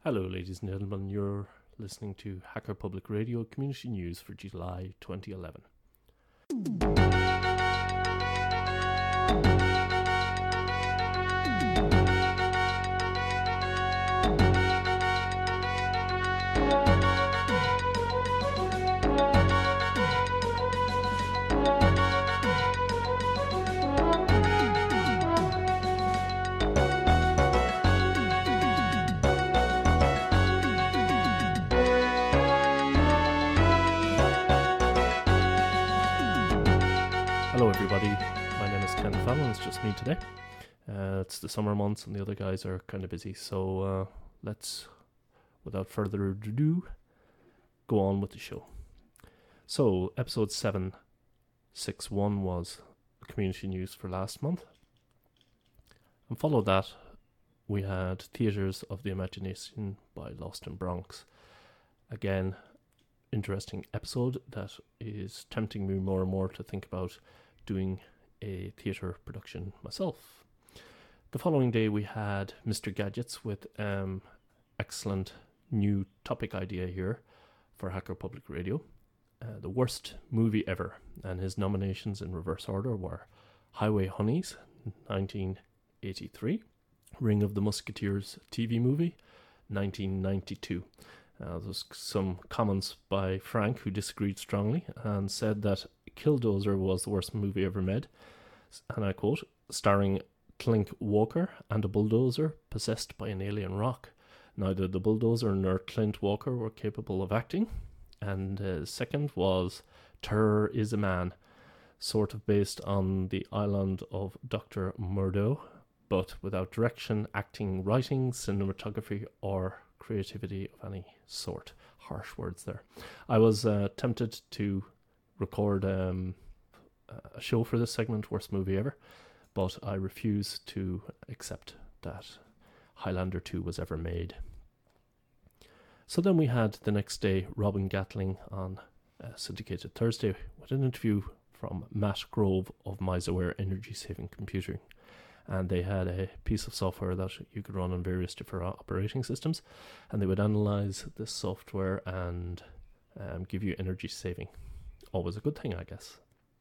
Hello, ladies and gentlemen. You're listening to Hacker Public Radio Community News for July 2011. Hello everybody, my name is Ken Fallon, it's just me today. It's the summer months and the other guys are kind of busy, so let's, without further ado, go on with the show. So, episode 761 was community news for last month. And followed that, we had Theatres of the Imagination by Lost in Bronx. Again, interesting episode that is tempting me more and more to think about doing a theatre production myself. The following day we had Mr. Gadgets with excellent new topic idea here for Hacker Public Radio. The worst movie ever, and his nominations in reverse order were Highway Honeys, 1983, Ring of the Musketeers TV movie, 1992. There's some comments by Frank, who disagreed strongly and said that Killdozer was the worst movie ever made, and I quote, starring Clink Walker and a bulldozer possessed by an alien rock. Neither the bulldozer nor Clint Walker were capable of acting. And second was Terror is a Man, sort of based on the island of Dr. Murdo, but without direction, acting, writing, cinematography, or creativity of any sort. Harsh words there. I was tempted to record a show for this segment, worst movie ever, but I refuse to accept that Highlander 2 was ever made. So then we had the next day Robin Gatling on Syndicated Thursday with an interview from Matt Grove of Misaware Energy Saving Computing. And they had a piece of software that you could run on various different operating systems, and they would analyze this software and give you energy saving. Always a good thing, I guess.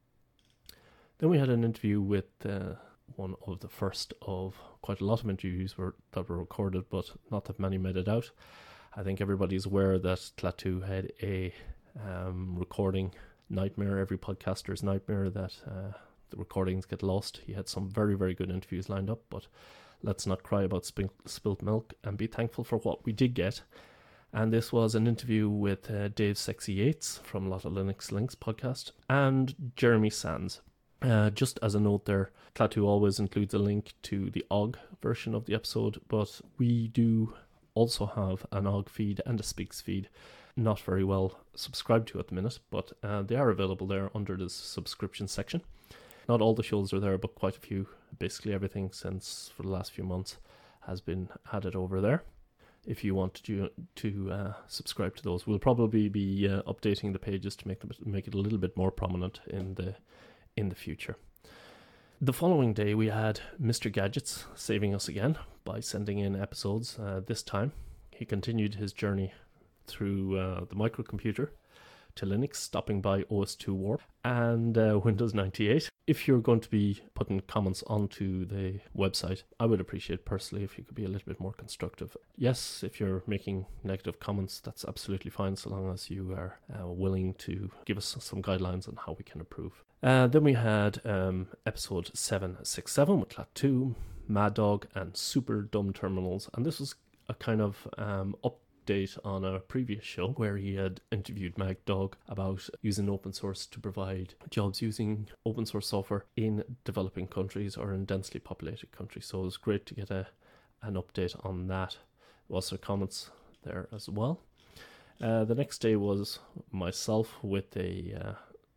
Then we had an interview with one of the first of quite a lot of interviews that were recorded, but not that many made it out. I think everybody's aware that Klaatu had a recording nightmare, every podcaster's nightmare, that the recordings get lost. He had some very, very good interviews lined up, but let's not cry about spilt milk and be thankful for what we did get. And this was an interview with Dave Sexy Yates from Lot of Linux Links podcast and Jeremy Sands. Just as a note there, Klaatu always includes a link to the OGG version of the episode, but we do also have an OGG feed and a Speaks feed, not very well subscribed to at the minute, but they are available there under the subscription section. Not all the shows are there, but quite a few. Basically everything since for the last few months has been added over there. If you want to subscribe to those, we'll probably be updating the pages to make it a little bit more prominent in the future. The following day we had Mr. Gadgets saving us again by sending in episodes. This time he continued his journey through the microcomputer to Linux, stopping by OS2 Warp and Windows 98. If you're going to be putting comments onto the website, I would appreciate personally if you could be a little bit more constructive. Yes, if you're making negative comments, that's absolutely fine, so long as you are willing to give us some guidelines on how we can improve. Then we had episode 767 with Klaatu, Mad Dog, and Super Dumb Terminals, and this was a kind of update on a previous show where he had interviewed Mad Dog about using open source to provide jobs using open source software in developing countries or in densely populated countries. So it was great to get an update on that. There was some comments there as well. The next day was myself with a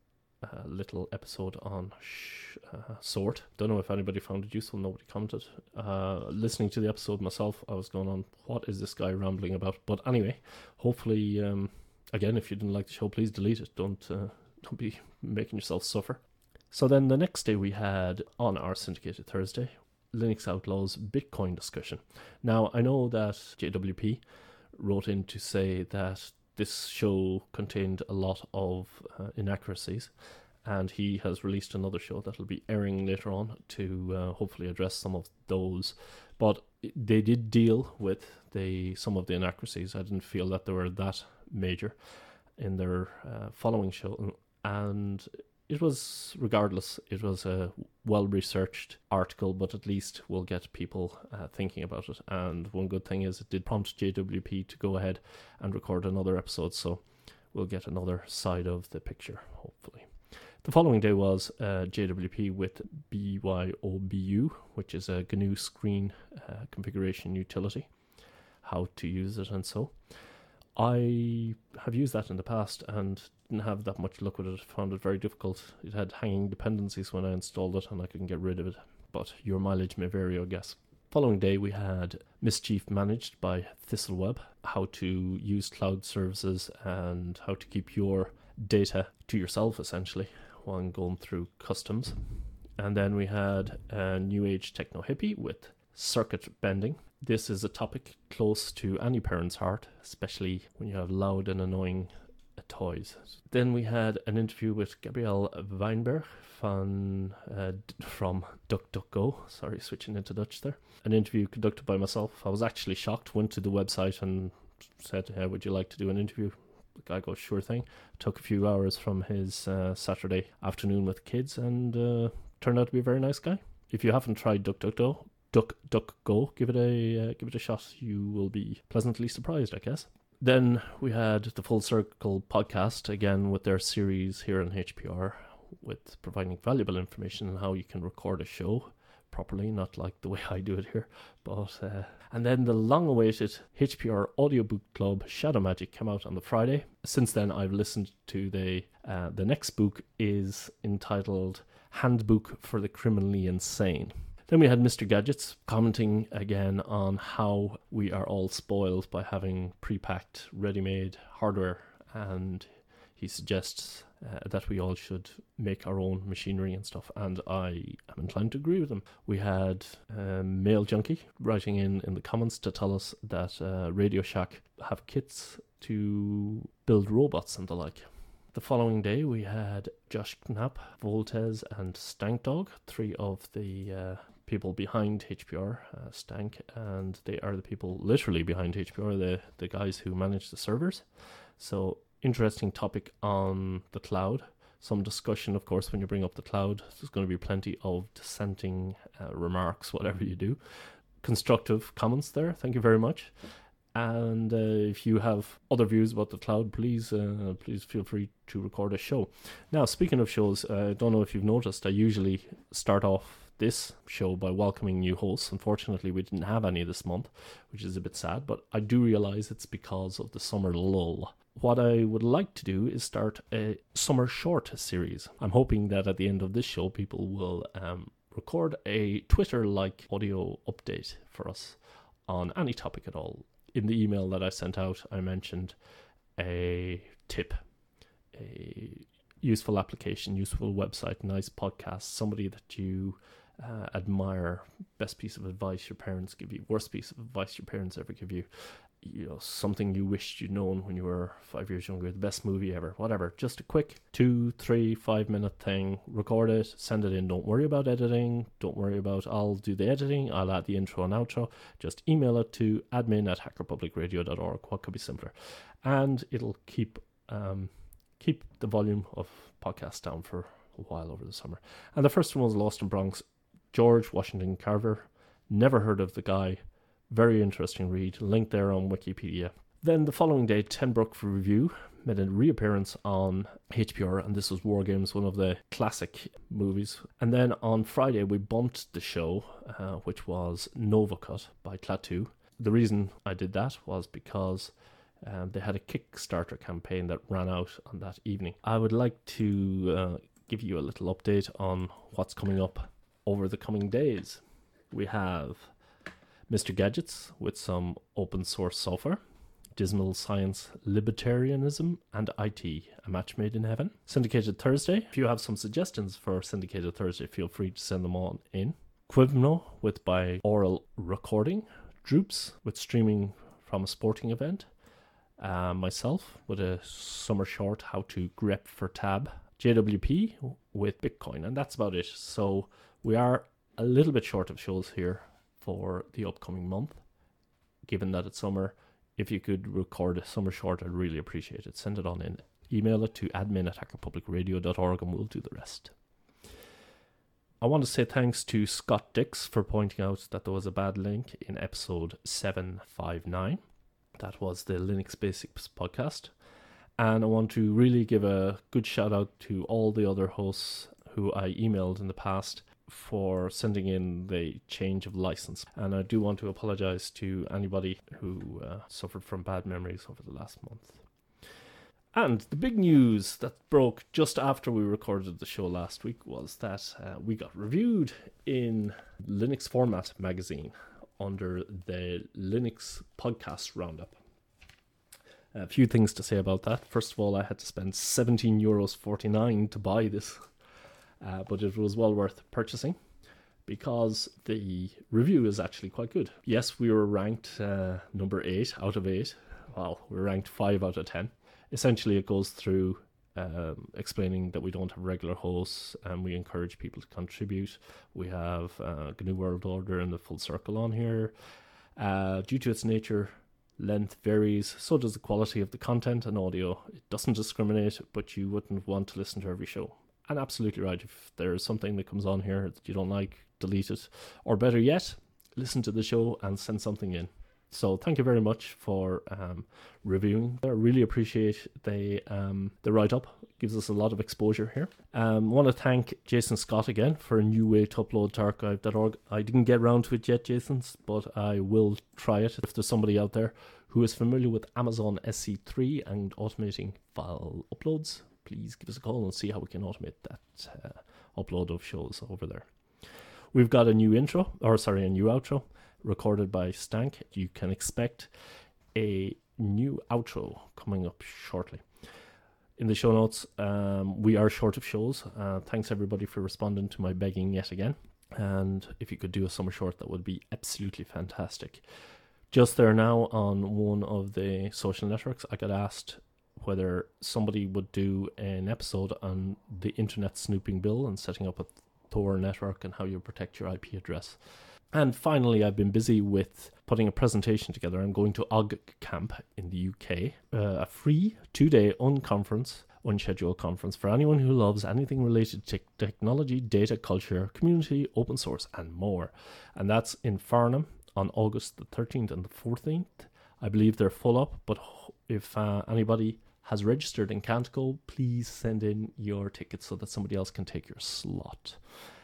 little episode on Sort. Don't know if anybody found it useful. Nobody commented. Listening to the episode myself, I was going on, what is this guy rambling about? But anyway, hopefully, again, if you didn't like the show, please delete it. Don't be making yourself suffer. So then the next day we had on our Syndicated Thursday, Linux Outlaws Bitcoin discussion. Now, I know that JWP wrote in to say that this show contained a lot of inaccuracies, and he has released another show that will be airing later on to hopefully address some of those. But they did deal with some of the inaccuracies. I didn't feel that they were that major in their following show, and it was a well-researched article, but at least we'll get people thinking about it. And one good thing is it did prompt JWP to go ahead and record another episode, so we'll get another side of the picture, hopefully. The following day was JWP with BYOBU, which is a GNU screen configuration utility, how to use it and so. I have used that in the past and didn't have that much luck with it. Found it very difficult. It had hanging dependencies when I installed it and I couldn't get rid of it. But your mileage may vary, I guess. Following day we had Mischief Managed by Thistleweb, how to use cloud services and how to keep your data to yourself essentially while going through customs. And then we had a New Age Techno Hippie with Circuit Bending. This is a topic close to any parent's heart, especially when you have loud and annoying toys. Then we had an interview with Gabrielle Weinberg from DuckDuckGo. Sorry, switching into Dutch there. An interview conducted by myself. I was actually shocked, went to the website and said, hey, would you like to do an interview? The guy goes, sure thing. Took a few hours from his Saturday afternoon with kids and turned out to be a very nice guy. If you haven't tried DuckDuckGo, give it a shot. You will be pleasantly surprised, I guess. Then we had the Full Circle podcast, again with their series here on HPR, with providing valuable information on how you can record a show properly, not like the way I do it here. But and then the long-awaited HPR Audiobook Club Shadow Magic came out on the Friday. Since then, I've listened to the next book is entitled Handbook for the Criminally Insane. Then we had Mr. Gadgets commenting again on how we are all spoiled by having pre-packed, ready-made hardware, and he suggests that we all should make our own machinery and stuff, and I am inclined to agree with him. We had Mail Junkie writing in the comments to tell us that Radio Shack have kits to build robots and the like. The following day we had Josh Knapp, Voltez and Stank Dog, three of the people behind HPR, Stank, and they are the people literally behind HPR, the guys who manage the servers. So interesting topic on the cloud. Some discussion, of course, when you bring up the cloud. There's going to be plenty of dissenting remarks, whatever you do. Constructive comments there. Thank you very much. And if you have other views about the cloud, please feel free to record a show. Now, speaking of shows, I don't know if you've noticed, I usually start off this show by welcoming new hosts. Unfortunately, we didn't have any this month, which is a bit sad, but I do realize it's because of the summer lull. What I would like to do is start a summer short series. I'm hoping that at the end of this show, people will record a Twitter-like audio update for us on any topic at all. In the email that I sent out, I mentioned a tip, a useful application, useful website, nice podcast, somebody that you admire, best piece of advice your parents give you, worst piece of advice your parents ever give you, something you wished you'd known when you were 5 years younger, the best movie ever, whatever. Just a quick 2, 3, 5 minute thing. Record it, send it in. Don't worry about editing. I'll do the editing. I'll add the intro and outro. Just email it to admin@hackerpublicradio.org. What could be simpler? And it'll keep the volume of podcasts down for a while over the summer. And the first one was Lost in Bronx. George Washington Carver. Never heard of the guy. Very interesting read. Link there on Wikipedia. Then the following day, Ten Brook Review made a reappearance on HPR, and this was War Games, one of the classic movies. And then on Friday, we bumped the show, which was Nova Cut by Klaatu. The reason I did that was because they had a Kickstarter campaign that ran out on that evening. I would like to give you a little update on what's coming up over the coming days. We have Mr. Gadgets with some open source software, Dismal Science, Libertarianism, and IT, a match made in heaven. Syndicated Thursday. If you have some suggestions for Syndicated Thursday, feel free to send them on in. Quivno with by oral recording. Droops with streaming from a sporting event. myself with a summer short, How to Grep for Tab, JWP with Bitcoin, and that's about it. So we are a little bit short of shows here for the upcoming month, given that it's summer. If you could record a summer short, I'd really appreciate it. Send it on in. Email it to admin@hackerpublicradio.org and we'll do the rest. I want to say thanks to Scott Dix for pointing out that there was a bad link in episode 759. That was the Linux Basics podcast. And I want to really give a good shout out to all the other hosts who I emailed in the past for sending in the change of license. And I do want to apologize to anybody who suffered from bad memories over the last month. And the big news that broke just after we recorded the show last week was that we got reviewed in Linux Format magazine under the Linux Podcast Roundup. A few things to say about that. First of all, I had to spend €17.49 to buy this, but it was well worth purchasing because the review is actually quite good. Yes, we were ranked number 8 out of 8. Wow, we were ranked 5 out of 10. Essentially, it goes through explaining that we don't have regular hosts and we encourage people to contribute. We have GNU World Order and the Full Circle on here. Due to its nature, length varies, so does the quality of the content and audio. It doesn't discriminate, but you wouldn't want to listen to every show. And absolutely right, if there's something that comes on here that you don't like, delete it. Or better yet, listen to the show and send something in. So thank you very much for reviewing. I really appreciate the write-up. It gives us a lot of exposure here. I want to thank Jason Scott again for a new way to upload to archive.org. I didn't get around to it yet, Jason, but I will try it. If there's somebody out there who is familiar with Amazon SC3 and automating file uploads, please give us a call and see how we can automate that upload of shows over there. We've got a new outro. Recorded by Stank. You can expect a new outro coming up shortly. In the show notes, we are short of shows. Thanks everybody for responding to my begging yet again. And if you could do a summer short, that would be absolutely fantastic. Just there now on one of the social networks, I got asked whether somebody would do an episode on the internet snooping bill and setting up a Tor network and how you protect your IP address. And finally, I've been busy with putting a presentation together. I'm going to OggCamp in the UK, a free 2-day unscheduled conference for anyone who loves anything related to technology, data, culture, community, open source, and more. And that's in Farnham on August the 13th and the 14th. I believe they're full up, but if anybody has registered and can't go, please send in your tickets so that somebody else can take your slot.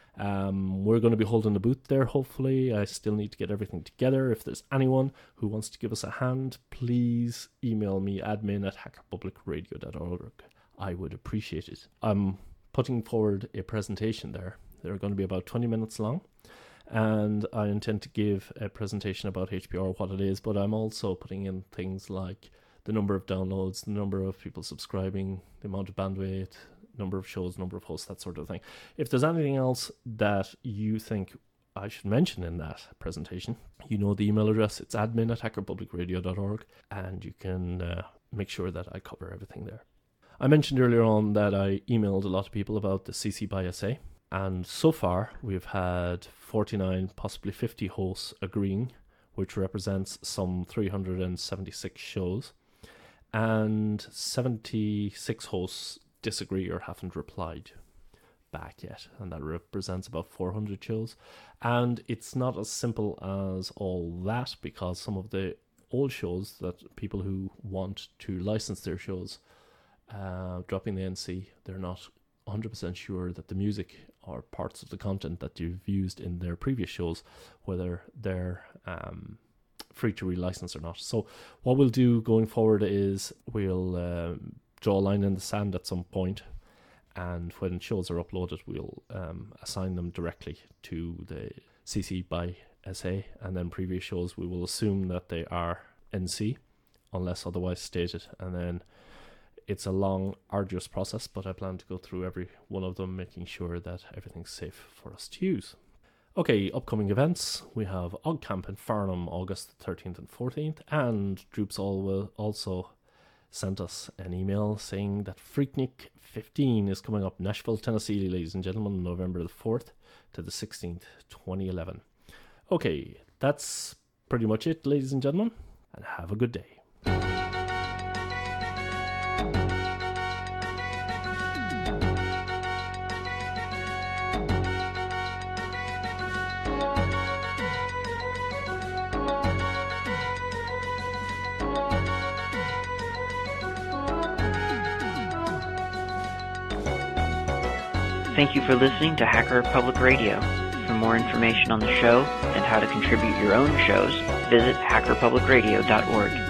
We're going to be holding a booth there, hopefully. I still need to get everything together. If there's anyone who wants to give us a hand, please email me, admin@hackerpublicradio.org. I would appreciate it. I'm putting forward a presentation there. They're going to be about 20 minutes long, and I intend to give a presentation about HPR, what it is, but I'm also putting in things like the number of downloads, the number of people subscribing, the amount of bandwidth, number of shows, number of hosts, that sort of thing. If there's anything else that you think I should mention in that presentation, you know the email address. It's admin@hackerpublicradio.org, and you can make sure that I cover everything there. I mentioned earlier on that I emailed a lot of people about the CC by SA, and so far we've had 49, possibly 50 hosts agreeing, which represents some 376 shows, and 76 hosts disagree or haven't replied back yet, and that represents about 400 shows. And it's not as simple as all that, because some of the old shows that people who want to license their shows dropping the NC, they're not 100% sure that the music or parts of the content that you've used in their previous shows, whether they're free to relicense or not. So what we'll do going forward is we'll draw a line in the sand at some point, and when shows are uploaded, we'll assign them directly to the CC by SA, and then previous shows we will assume that they are NC unless otherwise stated, and then it's a long, arduous process, but I plan to go through every one of them, making sure that everything's safe for us to use. Okay, upcoming events. We have OggCamp in Farnham, August 13th and 14th, and Drupes will also sent us an email saying that Freaknik 15 is coming up Nashville, Tennessee, ladies and gentlemen, November the 4th to the 16th, 2011. Okay, that's pretty much it, ladies and gentlemen, and have a good day. Thank you for listening to Hacker Public Radio. For more information on the show and how to contribute your own shows, visit hackerpublicradio.org.